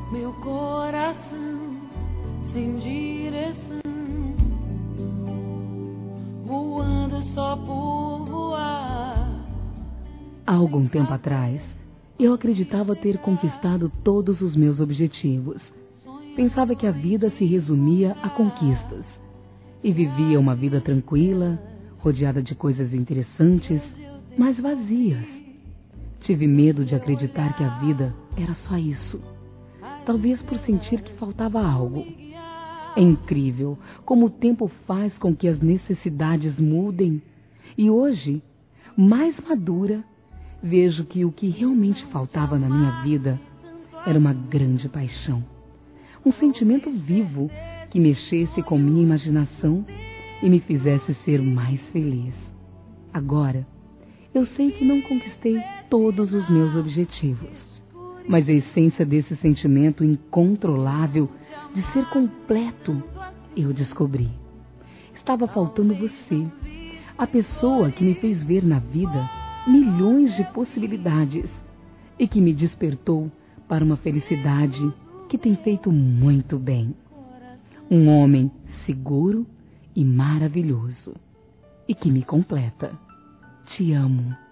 meu coração sem direção, voando só por voar. Há algum tempo atrás, eu acreditava ter conquistado todos os meus objetivos. Pensava que a vida se resumia a conquistas. E vivia uma vida tranquila, rodeada de coisas interessantes, mas vazias. Tive medo de acreditar que a vida era só isso. Talvez por sentir que faltava algo. É incrível como o tempo faz com que as necessidades mudem. E hoje, mais madura, vejo que o que realmente faltava na minha vida era uma grande paixão. Um sentimento vivo que mexesse com minha imaginação e me fizesse ser mais feliz. Agora, eu sei que não conquistei todos os meus objetivos, mas a essência desse sentimento incontrolável de ser completo, eu descobri. Estava faltando você, a pessoa que me fez ver na vida milhões de possibilidades e que me despertou para uma felicidade que tem feito muito bem. Um homem seguro e maravilhoso e que me completa. Te amo.